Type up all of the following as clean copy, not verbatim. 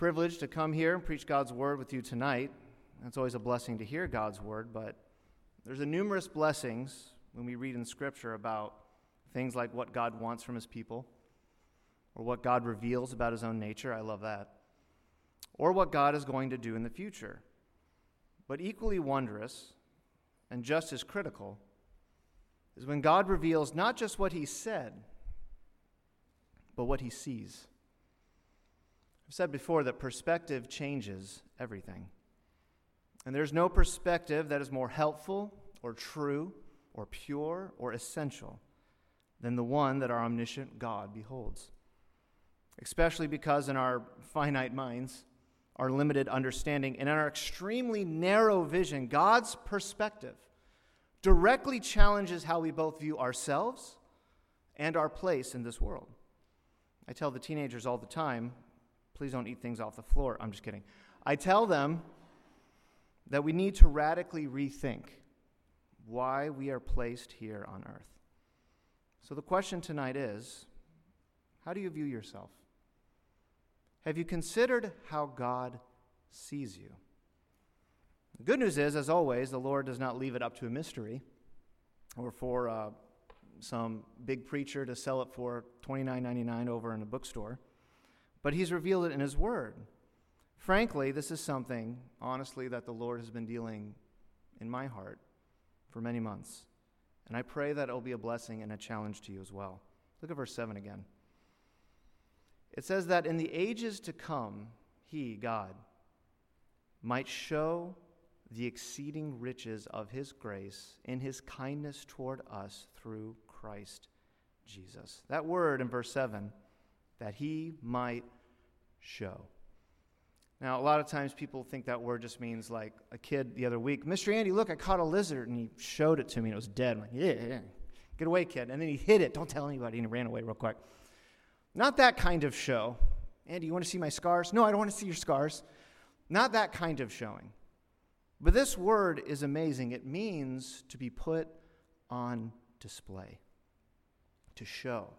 Privileged to come here and preach God's word with you tonight. It's always a blessing to hear God's word, but there's numerous blessings when we read in Scripture about things like what God wants from his people, or what God reveals about his own nature. I love that. Or what God is going to do in the future. But equally wondrous, and just as critical, is when God reveals not just what he said, but what he sees. I've said before that perspective changes everything. And there's no perspective that is more helpful or true or pure or essential than the one that our omniscient God beholds. Especially because in our finite minds, our limited understanding, and in our extremely narrow vision, God's perspective directly challenges how we both view ourselves and our place in this world. I tell the teenagers all the time, please don't eat things off the floor. I'm just kidding. I tell them that we need to radically rethink why we are placed here on earth. So the question tonight is, how do you view yourself? Have you considered how God sees you? The good news is, as always, the Lord does not leave it up to a mystery or for some big preacher to sell it for $29.99 over in a bookstore, but he's revealed it in his word. Frankly, this is something, honestly, that the Lord has been dealing in my heart for many months, and I pray that it will be a blessing and a challenge to you as well. Look at verse 7 again. It says that in the ages to come, he, God, might show the exceeding riches of his grace in his kindness toward us through Christ Jesus. That word in verse 7, that he might show. Now, a lot of times people think that word just means like a kid the other week, Mr. Andy, look, I caught a lizard, and he showed it to me, and it was dead. I'm like, yeah, get away, kid. And then he hid it, don't tell anybody, and he ran away real quick. Not that kind of show. Andy, you want to see my scars? No, I don't want to see your scars. Not that kind of showing. But this word is amazing. It means to be put on display, to show,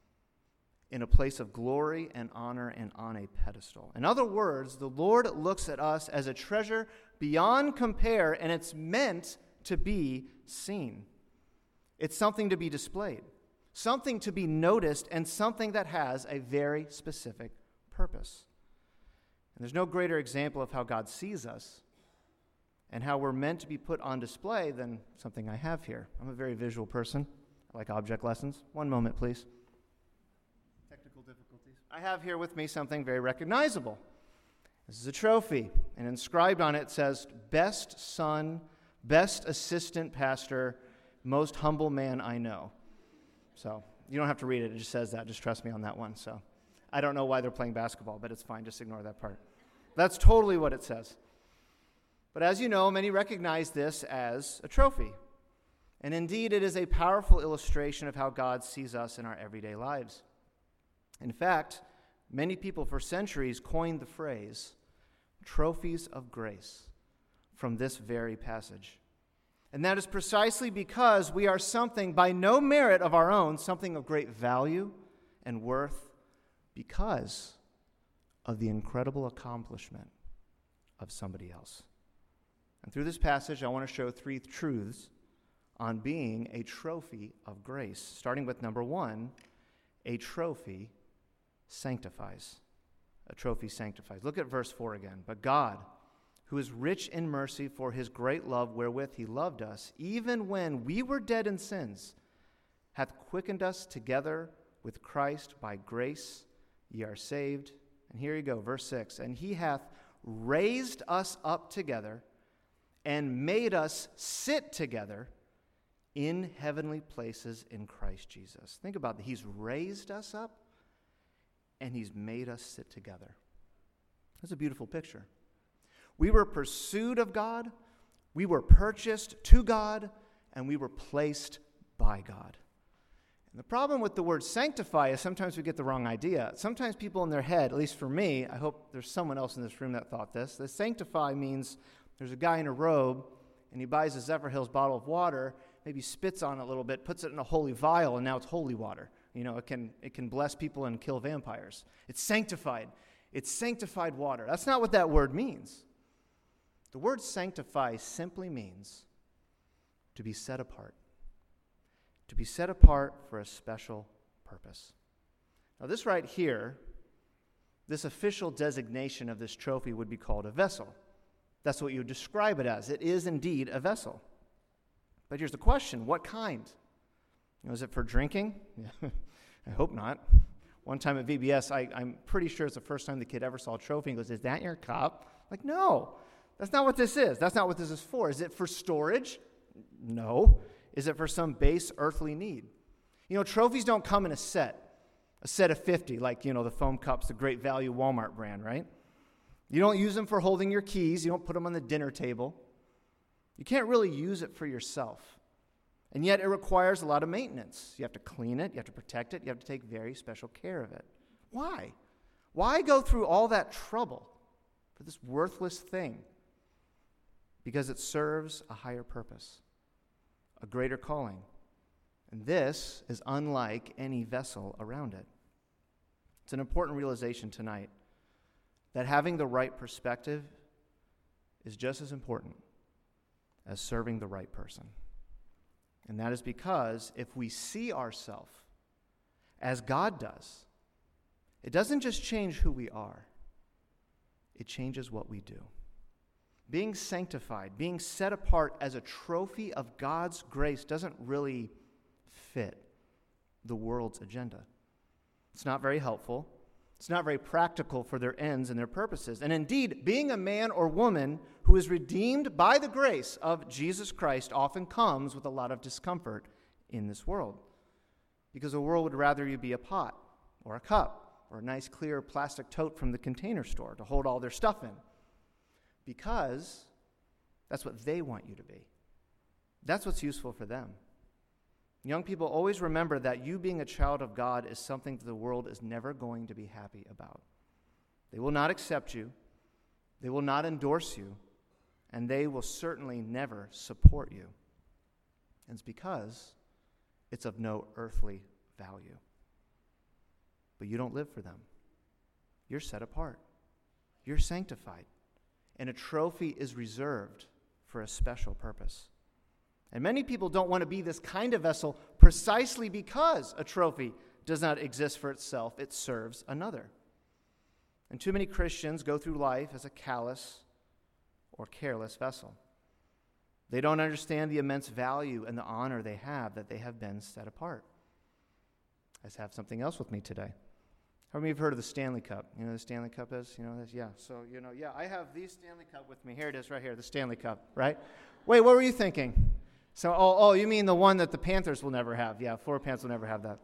in a place of glory and honor and on a pedestal. In other words, the Lord looks at us as a treasure beyond compare, and it's meant to be seen. It's something to be displayed, something to be noticed, and something that has a very specific purpose. And there's no greater example of how God sees us and how we're meant to be put on display than something I have here. I'm a very visual person. I like object lessons. One moment, please. Technical difficulties. I have here with me something very recognizable. This is a trophy, and inscribed on it says, Best Son, Best Assistant Pastor, Most Humble Man I Know. So you don't have to read it. It just says that. Just trust me on that one. So I don't know why they're playing basketball, but it's fine. Just ignore that part. That's totally what it says. But as you know, many recognize this as a trophy. And indeed, it is a powerful illustration of how God sees us in our everyday lives. In fact, many people for centuries coined the phrase, trophies of grace, from this very passage. And that is precisely because we are something by no merit of our own, something of great value and worth because of the incredible accomplishment of somebody else. And through this passage, I want to show three truths on being a trophy of grace. Starting with number one, a trophy sanctifies. A trophy sanctifies. Look at verse 4 again. But God, who is rich in mercy for his great love wherewith he loved us, even when we were dead in sins, hath quickened us together with Christ. By grace ye are saved. And here you go, verse 6. And he hath raised us up together and made us sit together in heavenly places in Christ Jesus. Think about that. He's raised us up and he's made us sit together. That's a beautiful picture. We were pursued of God, we were purchased to God, and we were placed by God. And the problem with the word sanctify is sometimes we get the wrong idea. Sometimes people in their head, at least for me, I hope there's someone else in this room that thought this, the sanctify means there's a guy in a robe, and he buys a Zephyr Hills bottle of water, maybe spits on it a little bit, puts it in a holy vial, and now it's holy water. You know, it can bless people and kill vampires. It's sanctified. It's sanctified water. That's not what that word means. The word sanctify simply means to be set apart. To be set apart for a special purpose. Now this right here, this official designation of this trophy would be called a vessel. That's what you would describe it as. It is indeed a vessel. But here's the question, what kind? Is it for drinking? I hope not. One time at VBS, I'm pretty sure it's the first time the kid ever saw a trophy and goes, "Is that your cup?" Like, no, that's not what this is. That's not what this is for. Is it for storage? No. Is it for some base earthly need? Trophies don't come in a set of 50, like, the foam cups, the Great Value Walmart brand, right? You don't use them for holding your keys. You don't put them on the dinner table. You can't really use it for yourself. And yet it requires a lot of maintenance. You have to clean it. You have to protect it. You have to take very special care of it. Why? Why go through all that trouble for this worthless thing? Because it serves a higher purpose, a greater calling. And this is unlike any vessel around it. It's an important realization tonight that having the right perspective is just as important as serving the right person. And that is because if we see ourselves as God does, it doesn't just change who we are, it changes what we do. Being sanctified, being set apart as a trophy of God's grace doesn't really fit the world's agenda. It's not very helpful. It's not very practical for their ends and their purposes. And indeed, being a man or woman who is redeemed by the grace of Jesus Christ often comes with a lot of discomfort in this world. Because the world would rather you be a pot or a cup or a nice clear plastic tote from the Container Store to hold all their stuff in. Because that's what they want you to be. That's what's useful for them. Young people, always remember that you being a child of God is something that the world is never going to be happy about. They will not accept you, they will not endorse you, and they will certainly never support you. And it's because it's of no earthly value. But you don't live for them. You're set apart. You're sanctified. And a trophy is reserved for a special purpose. And many people don't want to be this kind of vessel precisely because a trophy does not exist for itself. It serves another. And too many Christians go through life as a callous or careless vessel. They don't understand the immense value and the honor they have that they have been set apart. I have something else with me today. How many of you have heard of the Stanley Cup? You know what the Stanley Cup is? You know this? Yeah. So, I have the Stanley Cup with me. Here it is right here, the Stanley Cup, right? Wait, what were you thinking? So, you mean the one that the Panthers will never have. Yeah, Florida Panthers will never have that.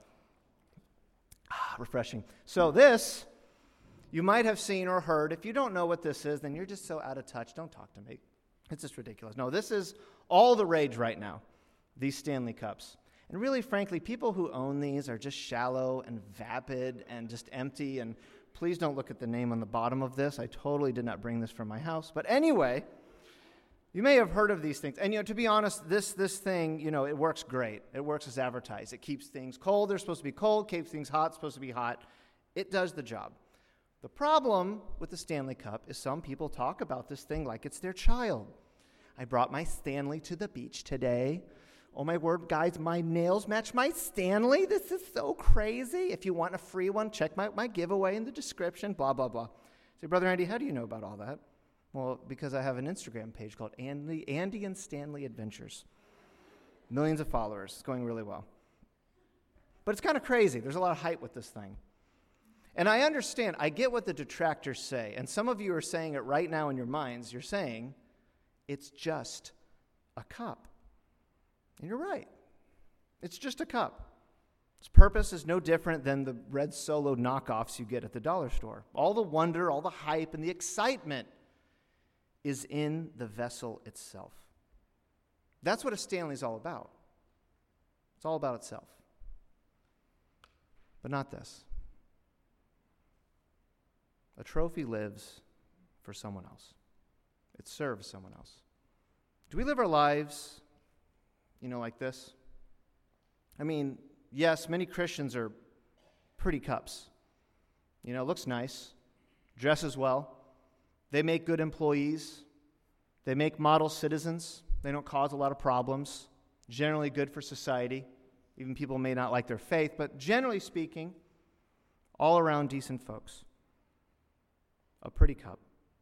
Refreshing. So this, you might have seen or heard. If you don't know what this is, then you're just so out of touch. Don't talk to me. It's just ridiculous. No, this is all the rage right now, these Stanley Cups. And really, frankly, people who own these are just shallow and vapid and just empty. And please don't look at the name on the bottom of this. I totally did not bring this from my house. But anyway, you may have heard of these things. And, to be honest, this thing, it works great. It works as advertised. It keeps things cold. They're supposed to be cold. Keeps things hot. Supposed to be hot. It does the job. The problem with the Stanley Cup is some people talk about this thing like it's their child. I brought my Stanley to the beach today. Oh, my word, guys, my nails match my Stanley. This is so crazy. If you want a free one, check my giveaway in the description, blah, blah, blah. Say, Brother Andy, how do you know about all that? Well, because I have an Instagram page called Andy and Stanley Adventures. Millions of followers. It's going really well. But it's kind of crazy. There's a lot of hype with this thing. And I understand. I get what the detractors say. And some of you are saying it right now in your minds. You're saying, it's just a cup. And you're right. It's just a cup. Its purpose is no different than the red Solo knockoffs you get at the dollar store. All the wonder, all the hype, and the excitement is in the vessel itself. That's what a Stanley's all about. It's all about itself. But not this. A trophy lives for someone else. It serves someone else. Do we live our lives, like this? I mean, yes, many Christians are pretty cups. It looks nice. dresses well, they make good employees, they make model citizens, they don't cause a lot of problems, generally good for society. Even people may not like their faith, but generally speaking, all around decent folks. A pretty cup.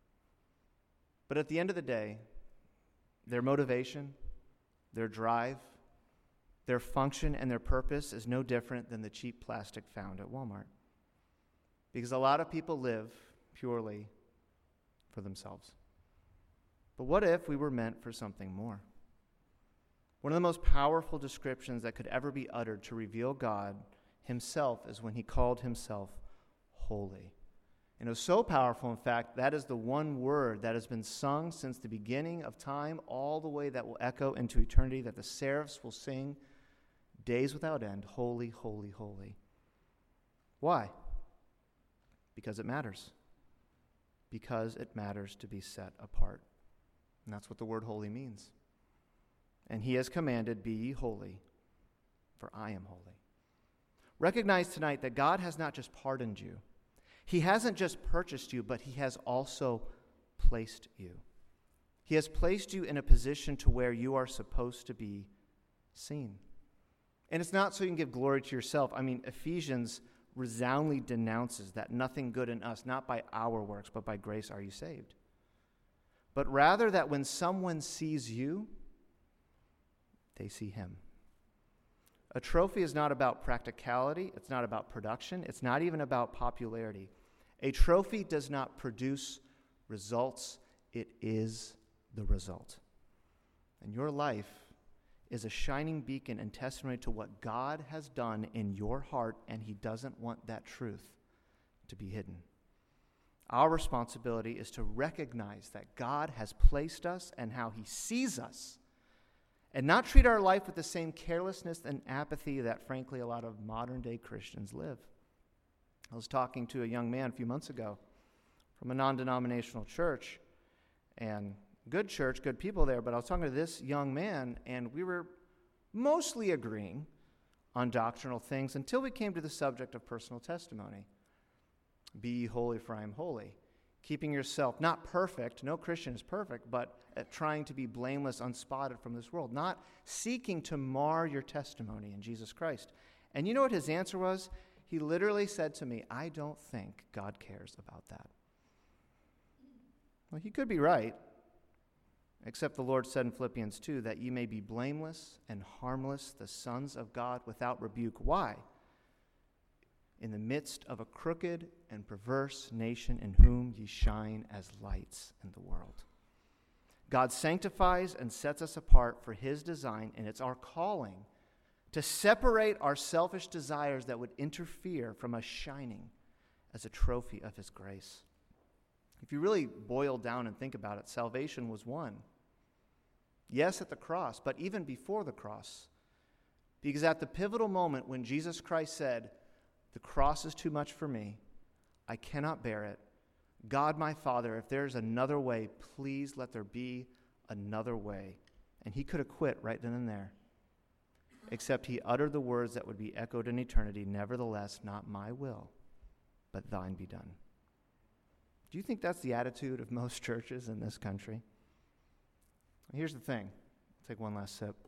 But at the end of the day, their motivation, their drive, their function, and their purpose is no different than the cheap plastic found at Walmart. Because a lot of people live purely for themselves. But what if we were meant for something more? One of the most powerful descriptions that could ever be uttered to reveal God himself is when he called himself holy. And it was so powerful, in fact, that is the one word that has been sung since the beginning of time, all the way that will echo into eternity, that the seraphs will sing days without end, holy, holy, holy. Why? Because it matters. Because it matters to be set apart. And that's what the word holy means. And he has commanded, be ye holy, for I am holy. Recognize tonight that God has not just pardoned you. He hasn't just purchased you, but he has also placed you. He has placed you in a position to where you are supposed to be seen. And it's not so you can give glory to yourself. I mean, Ephesians resoundingly denounces that nothing good in us, not by our works, but by grace are you saved. But rather that when someone sees you, they see him. A trophy is not about practicality. It's not about production. It's not even about popularity. A trophy does not produce results. It is the result. And your life is a shining beacon and testimony to what God has done in your heart, and he doesn't want that truth to be hidden. Our responsibility is to recognize that God has placed us and how he sees us, and not treat our life with the same carelessness and apathy that, frankly, a lot of modern-day Christians live. I was talking to a young man a few months ago from a non-denominational church, and good church, good people there, but I was talking to this young man, and we were mostly agreeing on doctrinal things until we came to the subject of personal testimony. Be ye holy, for I am holy. Keeping yourself, not perfect, no Christian is perfect, but trying to be blameless, unspotted from this world, not seeking to mar your testimony in Jesus Christ. And you know what his answer was? He literally said to me, I don't think God cares about that. Well, he could be right, except the Lord said in Philippians 2 that ye may be blameless and harmless, the sons of God without rebuke. Why? In the midst of a crooked and perverse nation in whom ye shine as lights in the world. God sanctifies and sets us apart for his design, and it's our calling to separate our selfish desires that would interfere from us shining as a trophy of his grace. If you really boil down and think about it, salvation was won. Yes, at the cross, but even before the cross. Because at the pivotal moment when Jesus Christ said, the cross is too much for me, I cannot bear it. God, my Father, if there's another way, please let there be another way. And he could have quit right then and there. Except he uttered the words that would be echoed in eternity, nevertheless, not my will, but thine be done. Do you think that's the attitude of most churches in this country? Here's the thing. I'll take one last sip.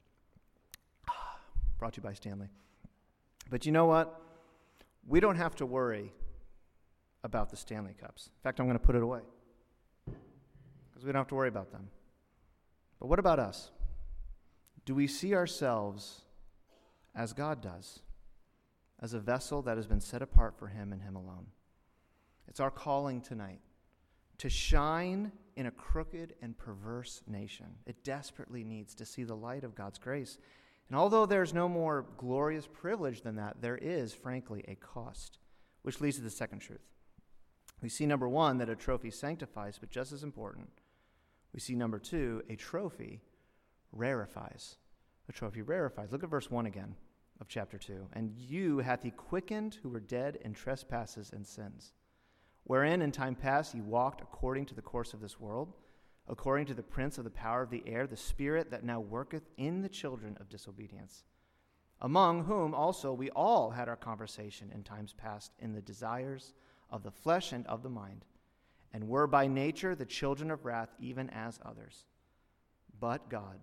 Brought to you by Stanley. But you know what? We don't have to worry about the Stanley Cups. In fact, I'm going to put it away because we don't have to worry about them. But what about us? Do we see ourselves as God does, as a vessel that has been set apart for him and him alone? It's our calling tonight to shine in a crooked and perverse nation. It desperately needs to see the light of God's grace. And although there's no more glorious privilege than that, there is, frankly, a cost, which leads to the second truth. We see, number one, that a trophy sanctifies, but just as important, we see, number two, a trophy rarefies. A trophy rarefies. Look at verse 1 again of chapter 2. And you hath he quickened who were dead in trespasses and sins, wherein in time past ye walked according to the course of this world, according to the prince of the power of the air, the spirit that now worketh in the children of disobedience, among whom also we all had our conversation in times past in the desires of the flesh and of the mind, and were by nature the children of wrath, even as others. But God,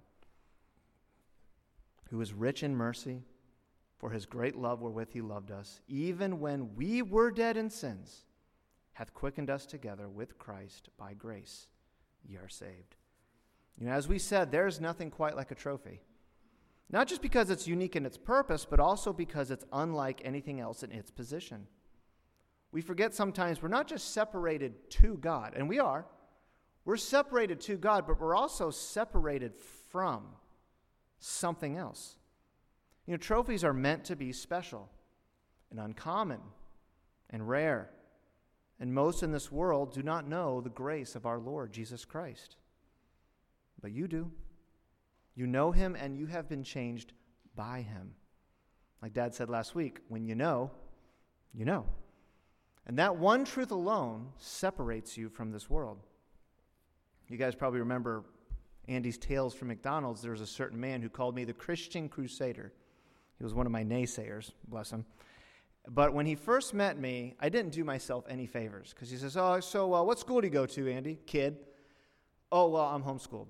who is rich in mercy, for his great love wherewith he loved us, even when we were dead in sins, hath quickened us together with Christ. By grace ye are saved. As we said, there is nothing quite like a trophy. Not just because it's unique in its purpose, but also because it's unlike anything else in its position. We forget sometimes we're not just separated to God, and we are. We're separated to God, but we're also separated from something else. Trophies are meant to be special and uncommon and rare. And most in this world do not know the grace of our Lord Jesus Christ. But you do. You know him and you have been changed by him. Like Dad said last week, when you know, you know. And that one truth alone separates you from this world. You guys probably remember Andy's Tales from McDonald's. There was a certain man who called me the Christian Crusader. He was one of my naysayers, bless him. But when he first met me, I didn't do myself any favors. Because he says, what school do you go to, Andy? Kid. Oh, well, I'm homeschooled.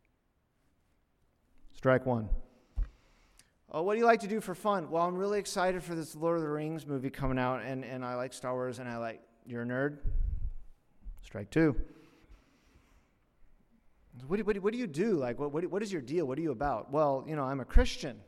Strike one. Oh, what do you like to do for fun? Well, I'm really excited for this Lord of the Rings movie coming out, and I like Star Wars, and you're a nerd? Strike two. What do you do? What is your deal? What are you about? Well, I'm a Christian.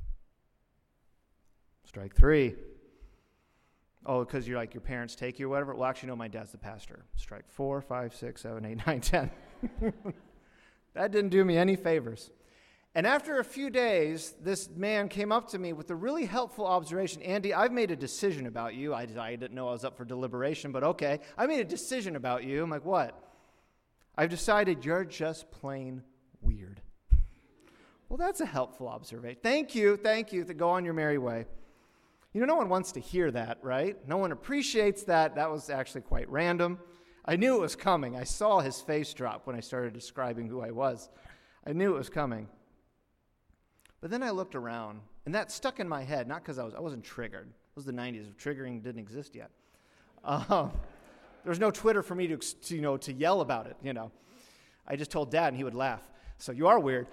Strike three. Oh, because your parents take you or whatever? Well, actually, no, my dad's the pastor. Strike 4, 5, 6, 7, 8, 9, 10. That didn't do me any favors. And after a few days, this man came up to me with a really helpful observation. Andy, I've made a decision about you. I didn't know I was up for deliberation, but okay. I made a decision about you. I'm like, what? I've decided you're just plain weird. Well, that's a helpful observation. Thank you. Go on your merry way. No one wants to hear that, right? No one appreciates that. That was actually quite random. I knew it was coming. I saw his face drop when I started describing who I was. I knew it was coming. But then I looked around, and that stuck in my head, not because I wasn't triggered. It was the 90s. Triggering didn't exist yet. There was no Twitter for me to yell about it, I just told Dad, and he would laugh. So you are weird.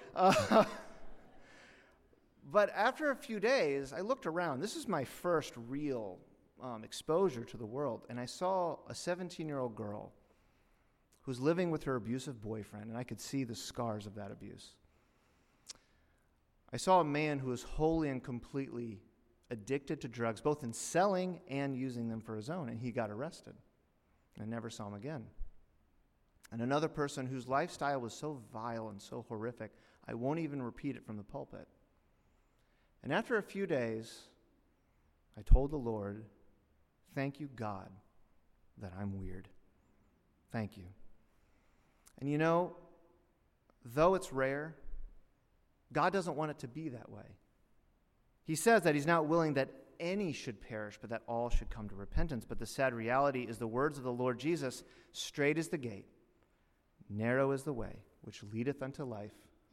But after a few days, I looked around. This is my first real exposure to the world, and I saw a 17-year-old girl who's living with her abusive boyfriend, and I could see the scars of that abuse. I saw a man who was wholly and completely addicted to drugs, both in selling and using them for his own, and he got arrested. I never saw him again. And another person whose lifestyle was so vile and so horrific, I won't even repeat it from the pulpit. And after a few days, I told the Lord, thank you, God, that I'm weird. Thank you. And though it's rare, God doesn't want it to be that way. He says that he's not willing that any should perish, but that all should come to repentance. But the sad reality is the words of the Lord Jesus, straight is the gate, narrow is the way, which leadeth unto life,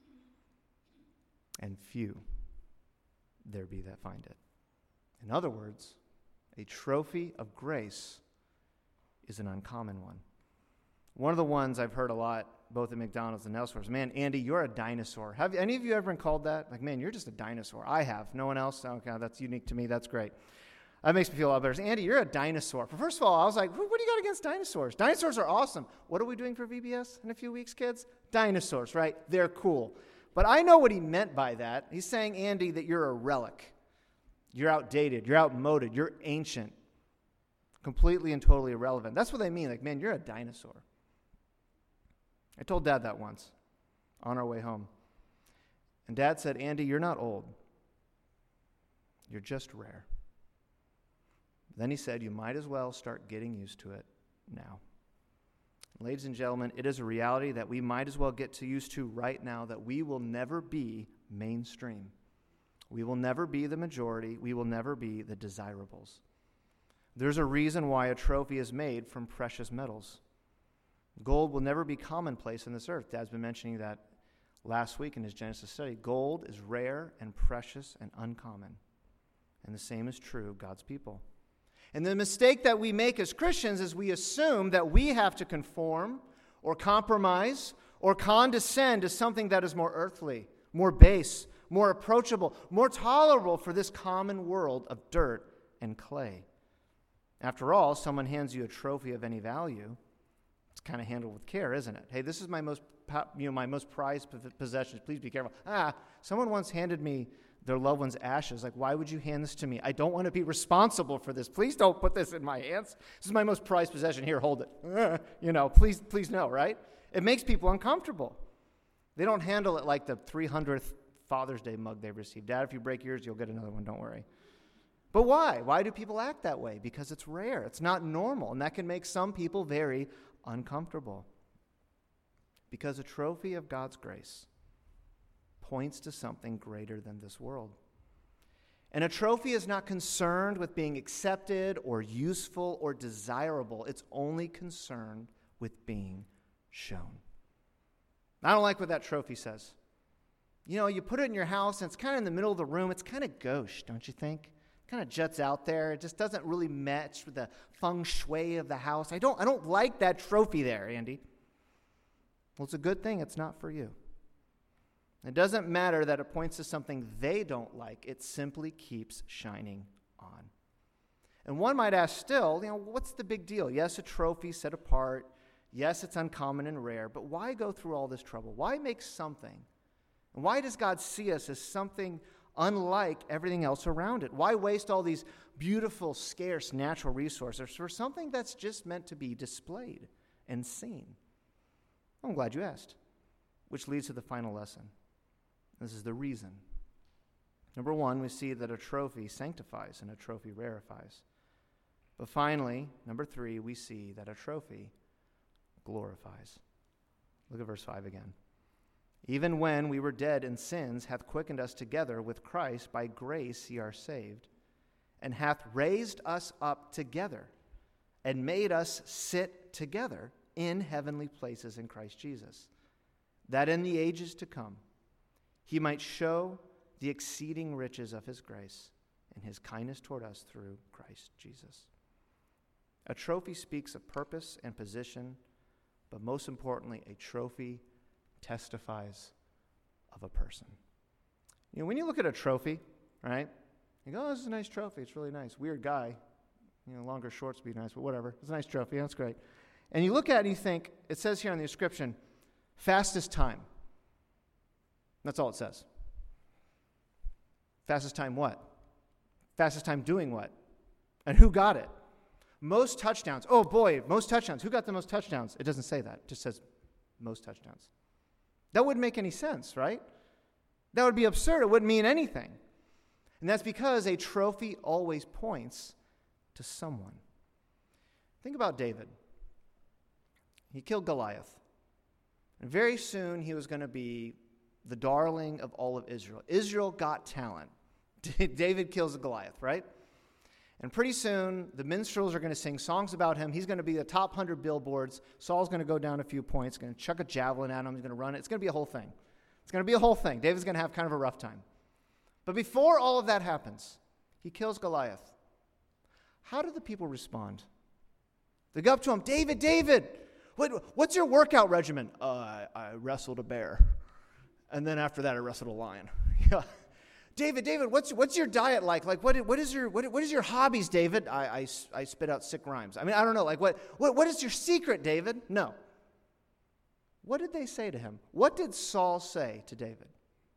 and few there be that find it. In other words, a trophy of grace is an uncommon one. One of the ones I've heard a lot, both at McDonald's and elsewhere, is, man, Andy, you're a dinosaur. Have any of you ever been called that? Like, man, you're just a dinosaur. I have. No one else? Okay, that's unique to me. That's great. That makes me feel a lot better. Andy, you're a dinosaur. But first of all, I was like, what do you got against dinosaurs? Dinosaurs are awesome. What are we doing for VBS in a few weeks, kids? Dinosaurs, right? They're cool. But I know what he meant by that. He's saying, Andy, that you're a relic. You're outdated. You're outmoded. You're ancient. Completely and totally irrelevant. That's what they mean. Like, man, you're a dinosaur. I told Dad that once on our way home. And Dad said, Andy, you're not old. You're just rare. Then he said, you might as well start getting used to it now. Ladies and gentlemen, it is a reality that we might as well get used to right now, that we will never be mainstream. We will never be the majority. We will never be the desirables. There's a reason why a trophy is made from precious metals. Gold will never be commonplace on this earth. Dad's been mentioning that last week in his Genesis study. Gold is rare and precious and uncommon. And the same is true of God's people. And the mistake that we make as Christians is we assume that we have to conform or compromise or condescend to something that is more earthly, more base, more approachable, more tolerable for this common world of dirt and clay. After all, someone hands you a trophy of any value, it's kind of handled with care, isn't it? Hey, this is my most prized possession. Please be careful. Someone once handed me their loved one's ashes. Like, why would you hand this to me? I don't want to be responsible for this. Please don't put this in my hands. This is my most prized possession. Here, hold it. Please no, right? It makes people uncomfortable. They don't handle it like the 300th Father's Day mug they received. Dad, if you break yours, you'll get another one. Don't worry. But why? Why do people act that way? Because it's rare. It's not normal. And that can make some people very uncomfortable. Because a trophy of God's grace points to something greater than this world. And a trophy is not concerned with being accepted or useful or desirable. It's only concerned with being shown. I don't like what that trophy says. You put it in your house and it's kind of in the middle of the room. It's kind of gauche, don't you think? It kind of juts out there. It just doesn't really match with the feng shui of the house. I don't like that trophy there, Andy. Well, it's a good thing it's not for you. It doesn't matter that it points to something they don't like. It simply keeps shining on. And one might ask still, what's the big deal? Yes, a trophy set apart. Yes, it's uncommon and rare. But why go through all this trouble? Why make something? And why does God see us as something unlike everything else around it? Why waste all these beautiful, scarce natural resources for something that's just meant to be displayed and seen? I'm glad you asked, which leads to the final lesson. This is the reason. Number one, we see that a trophy sanctifies and a trophy rarefies. But finally, number three, we see that a trophy glorifies. Look at verse 5 again. Even when we were dead in sins, hath quickened us together with Christ. By grace ye are saved, and hath raised us up together, and made us sit together in heavenly places in Christ Jesus, that in the ages to come he might show the exceeding riches of his grace and his kindness toward us through Christ Jesus. A trophy speaks of purpose and position, but most importantly, a trophy testifies of a person. When you look at a trophy, right, you go, this is a nice trophy. It's really nice. Weird guy. Longer shorts would be nice, but whatever. It's a nice trophy. That's great. And you look at it and you think, it says here on the inscription, fastest time. That's all it says. Fastest time what? Fastest time doing what? And who got it? Most touchdowns. Oh boy, most touchdowns. Who got the most touchdowns? It doesn't say that. It just says most touchdowns. That wouldn't make any sense, right? That would be absurd. It wouldn't mean anything. And that's because a trophy always points to someone. Think about David. He killed Goliath. And very soon he was going to be the darling of all of Israel. Israel got talent. David kills Goliath, right? And pretty soon, the minstrels are going to sing songs about him. He's going to be the top 100 billboards. Saul's going to go down a few points, going to chuck a javelin at him. He's going to run it. It's going to be a whole thing. It's going to be a whole thing. David's going to have kind of a rough time. But before all of that happens, he kills Goliath. How do the people respond? They go up to him, David, what's your workout regimen? I wrestled a bear. And then after that, I wrestled a lion. David, what's your diet like? Like, what is your hobbies, David? I spit out sick rhymes. I mean, I don't know. Like, what is your secret, David? No. What did they say to him? What did Saul say to David?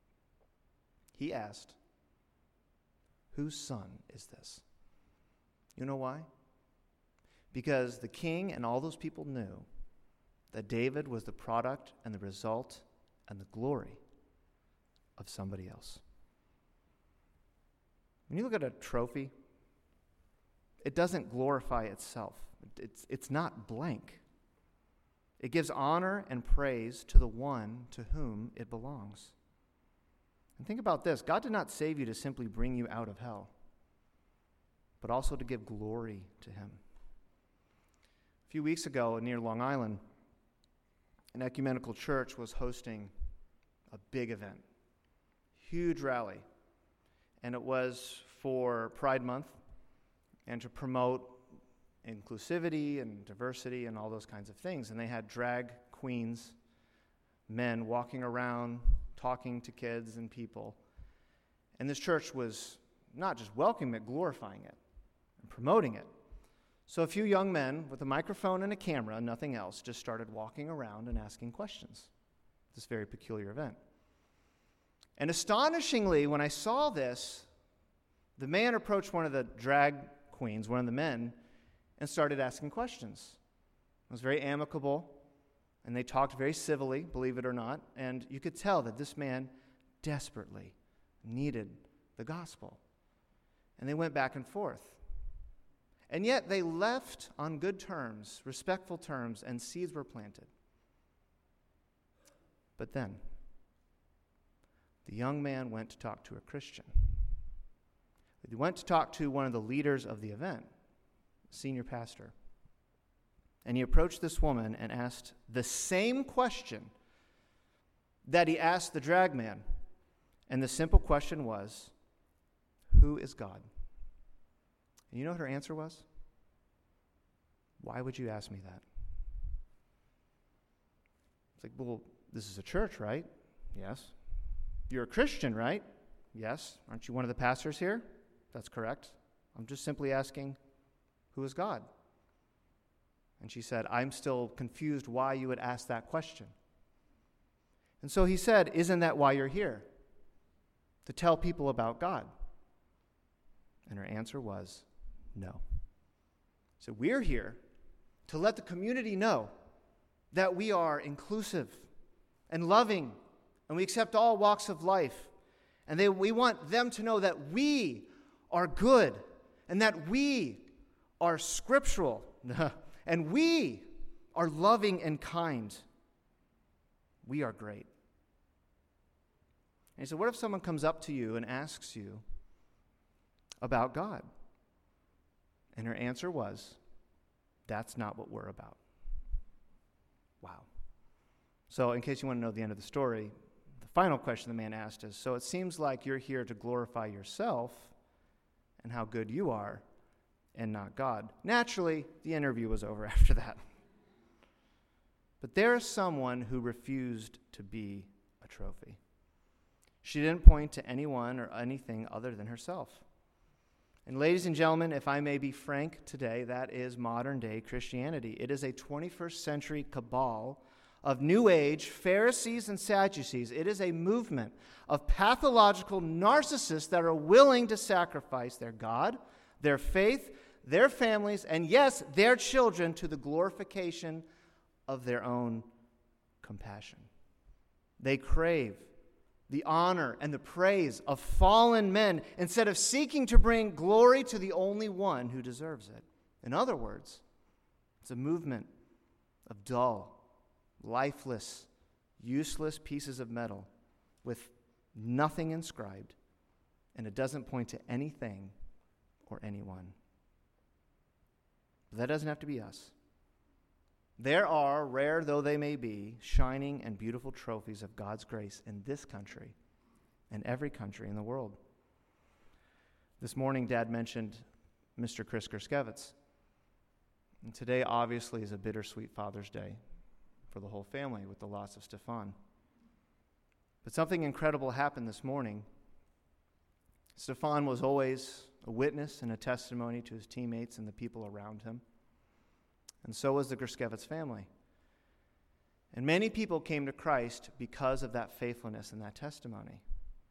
He asked, whose son is this? You know why? Because the king and all those people knew that David was the product and the result and the glory of somebody else. When you look at a trophy, it doesn't glorify itself. It's not blank. It gives honor and praise to the one to whom it belongs. And think about this. God did not save you to simply bring you out of hell, but also to give glory to him. A few weeks ago near Long Island, an ecumenical church was hosting a big event, huge rally, and it was for Pride Month, and to promote inclusivity and diversity and all those kinds of things. And they had drag queens, men walking around, talking to kids and people. And this church was not just welcoming it, glorifying it and promoting it. So a few young men with a microphone and a camera, nothing else, just started walking around and asking questions. This very peculiar event. And astonishingly, when I saw this, the man approached one of the drag queens, one of the men, and started asking questions. It was very amicable, and they talked very civilly, believe it or not, and you could tell that this man desperately needed the gospel. And they went back and forth. And yet they left on good terms, respectful terms, and seeds were planted. But then, the young man went to talk to a Christian. He went to talk to one of the leaders of the event, senior pastor. And he approached this woman and asked the same question that he asked the drag man. And the simple question was, who is God? And you know what her answer was? Why would you ask me that? It's like, well, this is a church, right? Yes. You're a Christian, right? Yes. Aren't you one of the pastors here? That's correct. I'm just simply asking, who is God? And she said, I'm still confused why you would ask that question. And so he said, isn't that why you're here? To tell people about God? And her answer was, no. So we're here to let the community know that we are inclusive and loving, and we accept all walks of life. And we want them to know that we are good, and that we are scriptural, and we are loving and kind. We are great. And he said, what if someone comes up to you and asks you about God? And her answer was, that's not what we're about. Wow. So in case you want to know the end of the story, the final question the man asked is, so it seems like you're here to glorify yourself and how good you are, and not God. Naturally, the interview was over after that. But there is someone who refused to be a trophy. She didn't point to anyone or anything other than herself. And ladies and gentlemen, if I may be frank today, that is modern-day Christianity. It is a 21st century cabal of New Age Pharisees and Sadducees. It is a movement of pathological narcissists that are willing to sacrifice their God, their faith, their families, and yes, their children to the glorification of their own compassion. They crave the honor and the praise of fallen men instead of seeking to bring glory to the only one who deserves it. In other words, it's a movement of dull, lifeless, useless pieces of metal with nothing inscribed, and it doesn't point to anything or anyone. But that doesn't have to be us. There are, rare though they may be, shining and beautiful trophies of God's grace in this country and every country in the world. This morning, Dad mentioned Mr. Chris Gerskevitz. And today, obviously, is a bittersweet Father's Day for the whole family with the loss of Stefan. But something incredible happened this morning. Stefan was always a witness and a testimony to his teammates and the people around him. And so was the Gerskevitz family. And many people came to Christ because of that faithfulness and that testimony.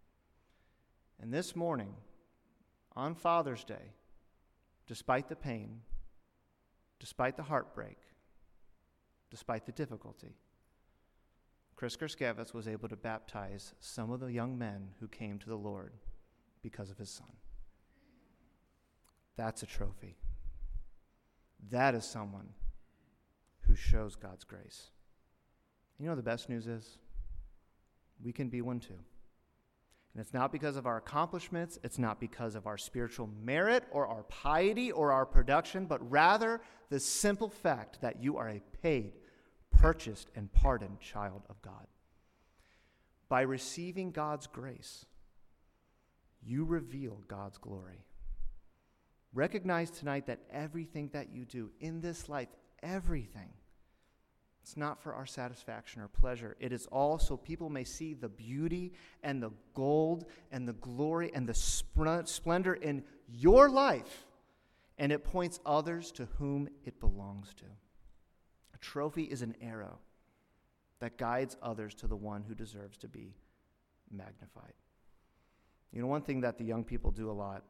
And this morning, on Father's Day, despite the pain, despite the heartbreak, despite the difficulty, Chris Gerskevitz was able to baptize some of the young men who came to the Lord because of his son. That's a trophy. That is someone who shows God's grace. You know the best news is? We can be one too. And it's not because of our accomplishments, it's not because of our spiritual merit or our piety or our production, but rather the simple fact that you are a paid, purchased, and pardoned child of God. By receiving God's grace, you reveal God's glory. Recognize tonight that everything that you do in this life, everything, it's not for our satisfaction or pleasure. It is all so people may see the beauty and the gold and the glory and the splendor in your life, and it points others to whom it belongs to. A trophy is an arrow that guides others to the one who deserves to be magnified. You know, one thing that the young people do a lot,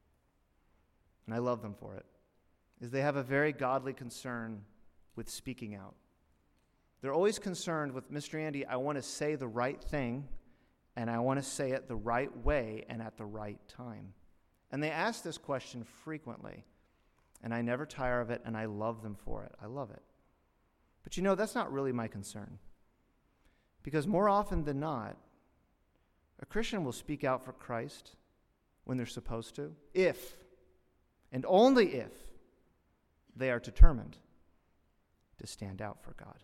and I love them for it, is they have a very godly concern with speaking out. They're always concerned with, Mr. Andy, I want to say the right thing, and I want to say it the right way and at the right time. And they ask this question frequently, and I never tire of it, and I love them for it. I love it. But you know, that's not really my concern. Because more often than not, a Christian will speak out for Christ when they're supposed to, if, and only if, they are determined to stand out for God.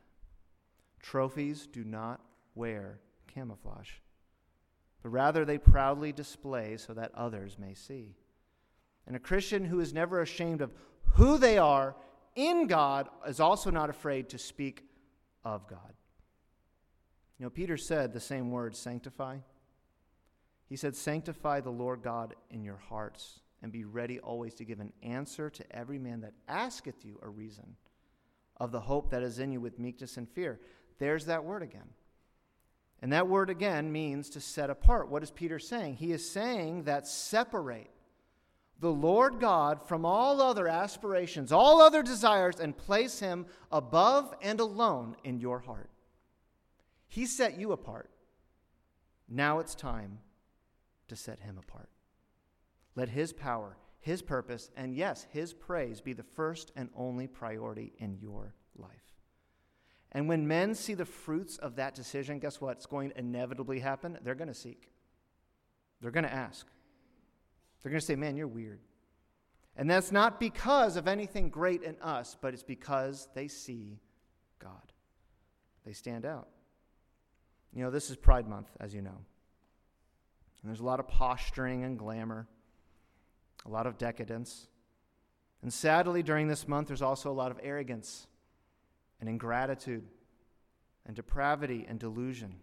Trophies do not wear camouflage, but rather they proudly display so that others may see. And a Christian who is never ashamed of who they are in God is also not afraid to speak of God. You know, Peter said the same word, sanctify. He said, sanctify the Lord God in your hearts, and be ready always to give an answer to every man that asketh you a reason of the hope that is in you with meekness and fear. There's that word again. And that word again means to set apart. What is Peter saying? He is saying that separate the Lord God from all other aspirations, all other desires, and place him above and alone in your heart. He set you apart. Now it's time to set him apart. Let his power, his purpose, and yes, his praise be the first and only priority in your life. And when men see the fruits of that decision, guess what? It's going to inevitably happen. They're going to seek. They're going to ask. They're going to say, man, you're weird. And that's not because of anything great in us, but it's because they see God. They stand out. You know, this is Pride Month, as you know. And there's a lot of posturing and glamour, a lot of decadence. And sadly, during this month, there's also a lot of arrogance and ingratitude and depravity and delusion,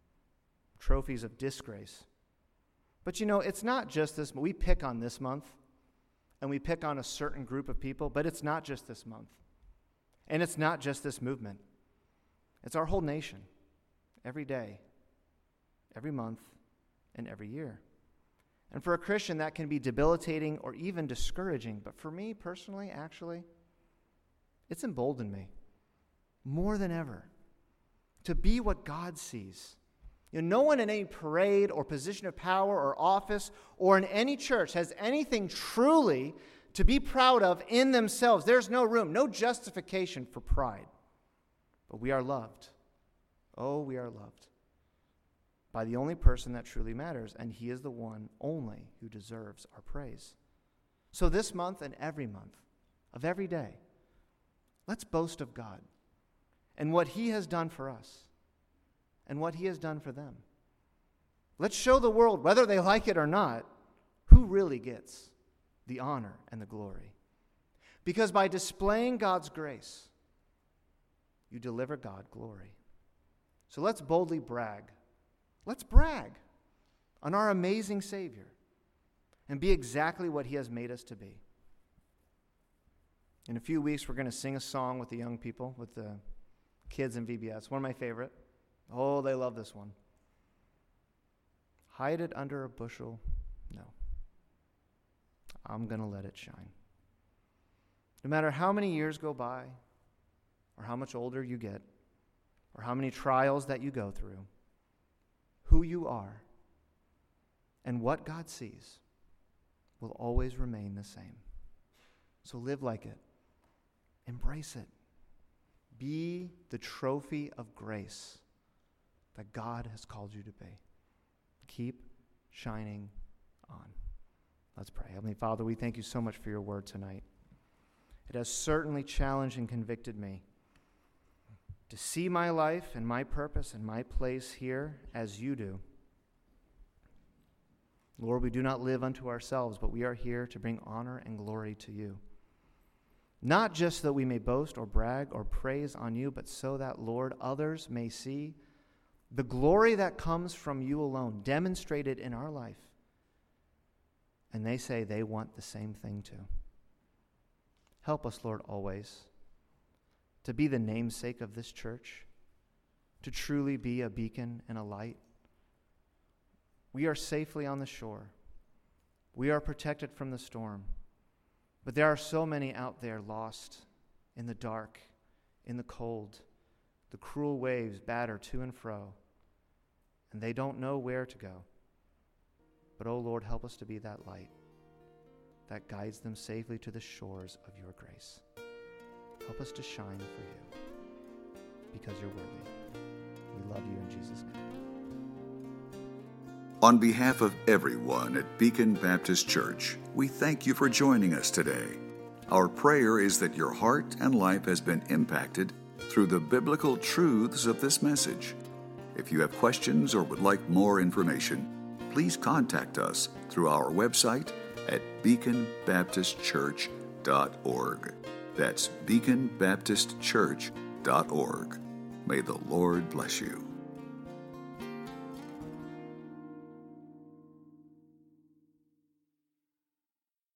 trophies of disgrace. But you know, it's not just this. We pick on this month, and we pick on a certain group of people, but it's not just this month. And it's not just this movement. It's our whole nation, every day, every month, and every year. And for a Christian, that can be debilitating or even discouraging. But for me personally, actually, it's emboldened me more than ever to be what God sees. You know, no one in any parade or position of power or office or in any church has anything truly to be proud of in themselves. There's no room, no justification for pride. But we are loved. Oh, we are loved by the only person that truly matters, and he is the one only who deserves our praise. So this month and every month of every day, let's boast of God and what he has done for us and what he has done for them. Let's show the world, whether they like it or not, who really gets the honor and the glory. Because by displaying God's grace, you deliver God glory. So let's boldly brag. Let's brag on our amazing Savior and be exactly what he has made us to be. In a few weeks, we're going to sing a song with the young people, with the kids in VBS. One of my favorite. Oh, they love this one. Hide it under a bushel. No. I'm going to let it shine. No matter how many years go by, or how much older you get, or how many trials that you go through, who you are and what God sees will always remain the same. So live like it. Embrace it. Be the trophy of grace that God has called you to be. Keep shining on. Let's pray. Heavenly Father, we thank you so much for your word tonight. It has certainly challenged and convicted me to see my life and my purpose and my place here as you do. Lord, we do not live unto ourselves, but we are here to bring honor and glory to you. Not just that we may boast or brag or praise on you, but so that, Lord, others may see the glory that comes from you alone, demonstrated in our life. And they say they want the same thing too. Help us, Lord, always to be the namesake of this church, to truly be a beacon and a light. We are safely on the shore. We are protected from the storm. But there are so many out there lost in the dark, in the cold. The cruel waves batter to and fro, and they don't know where to go. But, oh Lord, help us to be that light that guides them safely to the shores of your grace. Help us to shine for you, because you're worthy. We love you in Jesus' name. On behalf of everyone at Beacon Baptist Church, we thank you for joining us today. Our prayer is that your heart and life has been impacted through the biblical truths of this message. If you have questions or would like more information, please contact us through our website at beaconbaptistchurch.org. That's beaconbaptistchurch.org. May the Lord bless you.